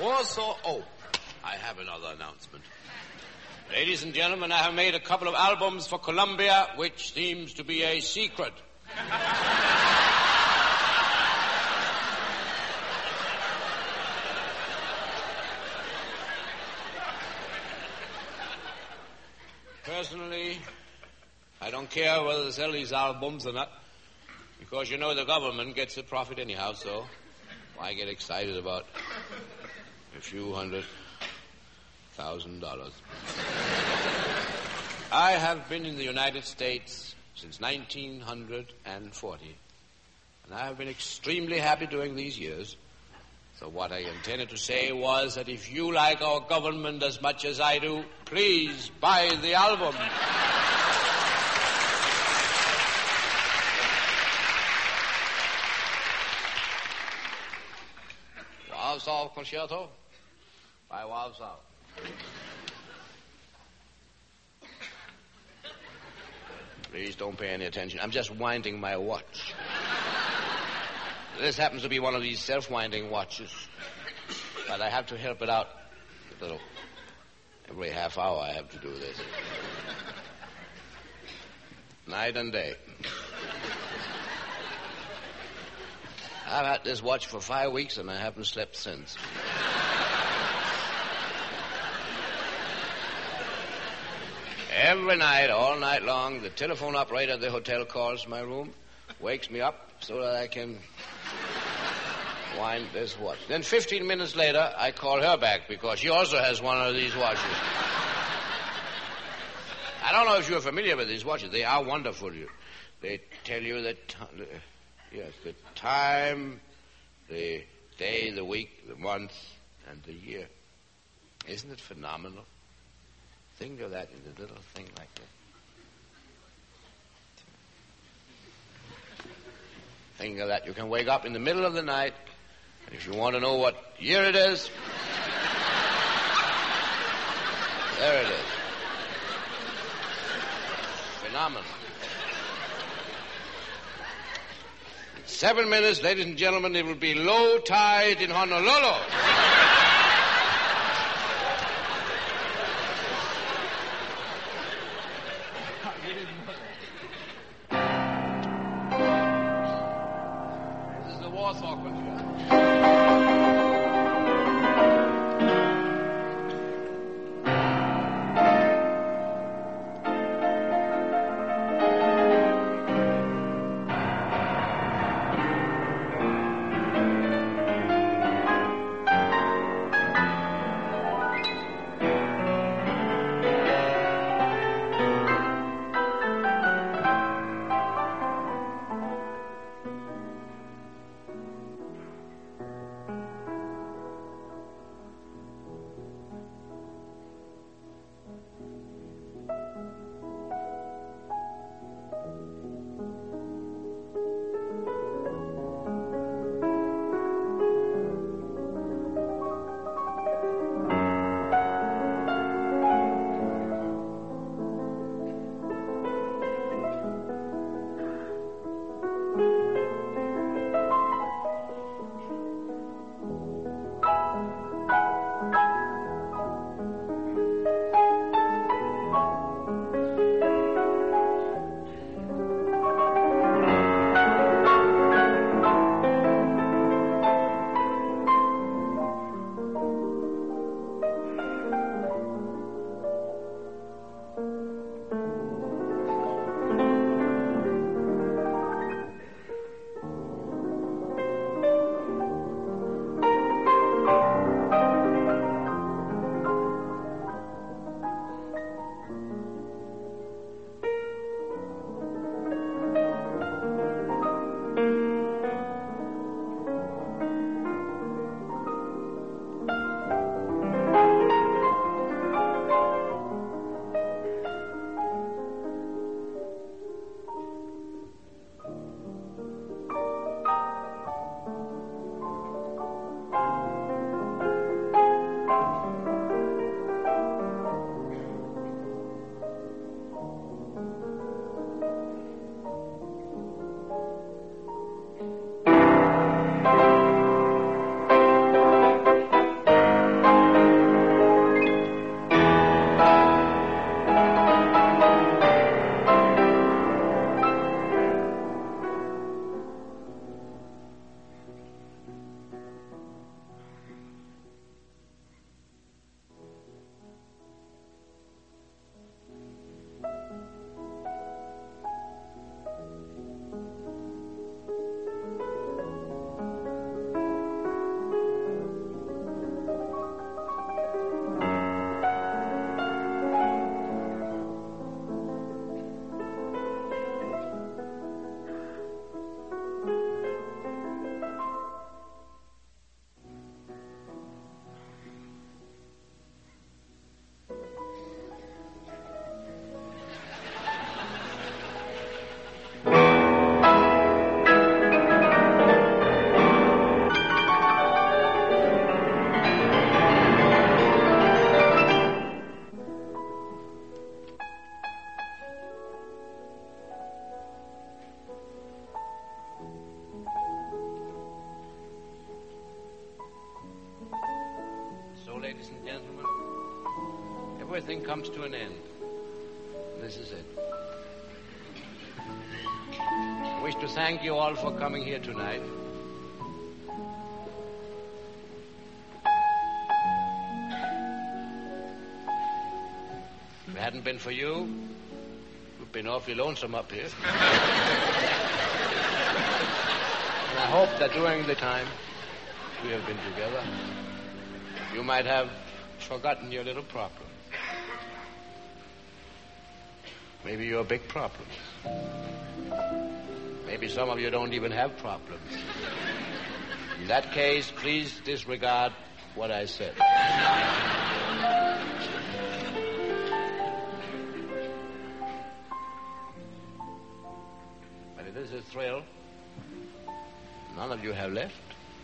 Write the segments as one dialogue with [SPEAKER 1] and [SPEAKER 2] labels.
[SPEAKER 1] Warsaw. Oh, I have another announcement. Ladies and gentlemen, I have made a couple of albums for Columbia, which seems to be a secret. Personally, I don't care whether they sell these albums or not, because you know the government gets a profit anyhow, so why get excited about a few $100,000? I have been in the United States since 1940, and I have been extremely happy during these years. So what I intended to say was that if you like our government as much as I do, please buy the album. Warsaw Concerto by Warsaw. Please don't pay any attention. I'm just winding my watch. This happens to be one of these self-winding watches. But I have to help it out a little. Every half hour I have to do this. Night and day. I've had this watch for 5 weeks and I haven't slept since. Every night, all night long, the telephone operator at the hotel calls my room, wakes me up so that I can wind this watch. Then 15 minutes later, I call her back because she also has one of these watches. I don't know if you're familiar with these watches. They are wonderful. They tell you the time, the day, the week, the month, and the year. Isn't it phenomenal? Think of that in a little thing like that. Think of that. You can wake up in the middle of the night, and if you want to know what year it is, there it is. Phenomenal. In 7 minutes, ladies and gentlemen, it will be low tide in Honolulu. ladies and gentlemen, everything comes to an end. This is it. I wish to thank you all for coming here tonight. If it hadn't been for you, we've been awfully lonesome up here. And I hope that during the time we have been together, you might have forgotten your little problems. Maybe your big problems. Maybe some of you don't even have problems. In that case, please disregard what I said. But it is a thrill. None of you have left.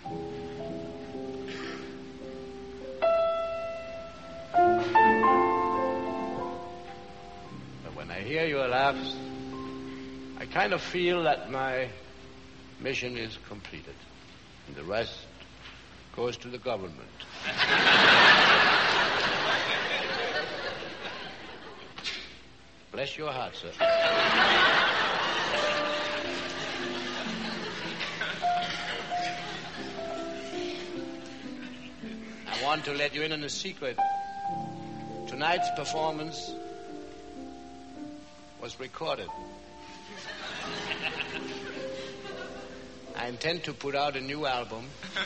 [SPEAKER 1] But when I hear your laughs, I kind of feel that my mission is completed. And the rest goes to the government. Bless your heart, sir. I want to let you in on a secret. Tonight's performance was recorded. I intend to put out a new album.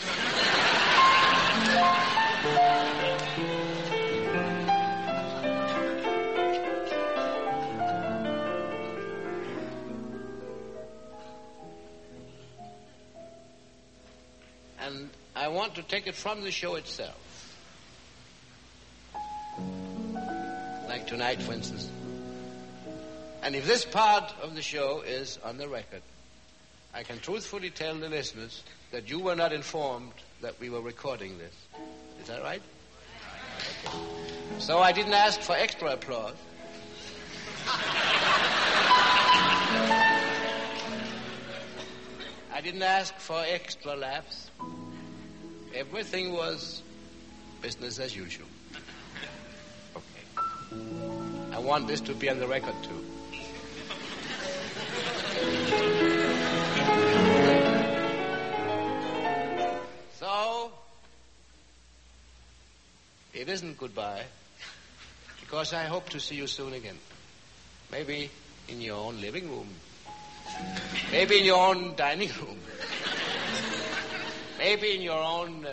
[SPEAKER 1] And I want to take it from the show itself. Like tonight, for instance. And if this part of the show is on the record, I can truthfully tell the listeners that you were not informed that we were recording this. Is that right? Okay. So I didn't ask for extra applause. I didn't ask for extra laughs. Everything was business as usual. Okay. I want this to be on the record, too. So, it isn't goodbye, because I hope to see you soon again. Maybe in your own living room. Maybe in your own dining room. Maybe in your own,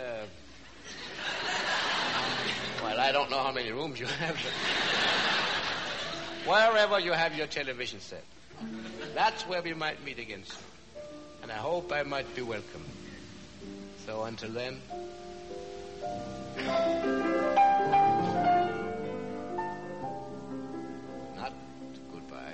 [SPEAKER 1] well, I don't know how many rooms you have, but wherever you have your television set. That's where we might meet again soon. And I hope I might be welcome. So until then, not goodbye.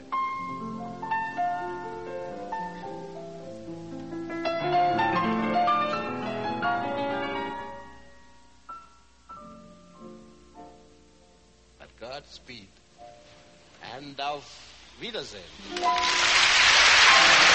[SPEAKER 1] But Godspeed and auf Wiedersehen.